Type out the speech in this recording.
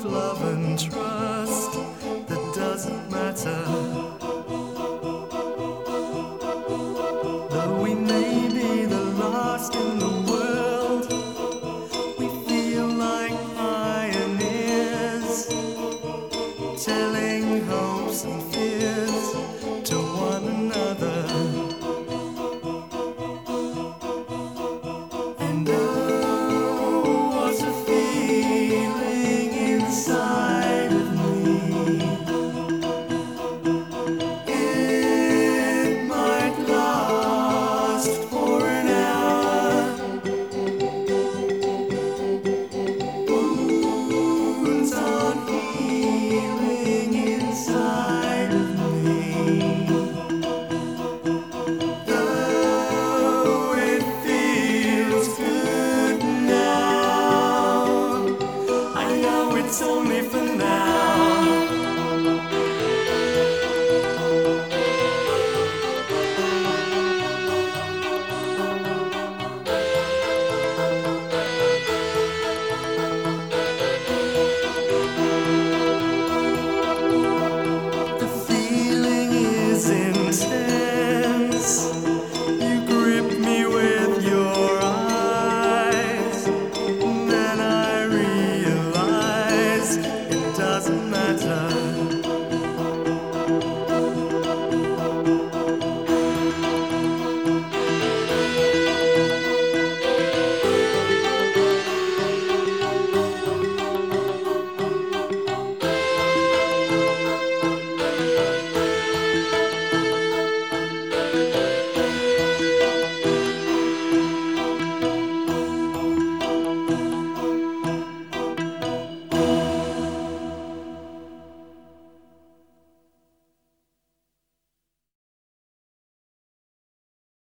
love and trust that doesn't matter. Though we may be the last in the world, we feel like pioneers, telling hopes and fears to one another. And oh, what a feeling inside of me. It might last for an hour. Wounds aren't healing inside of me. Though it feels good now, I know it's only for now.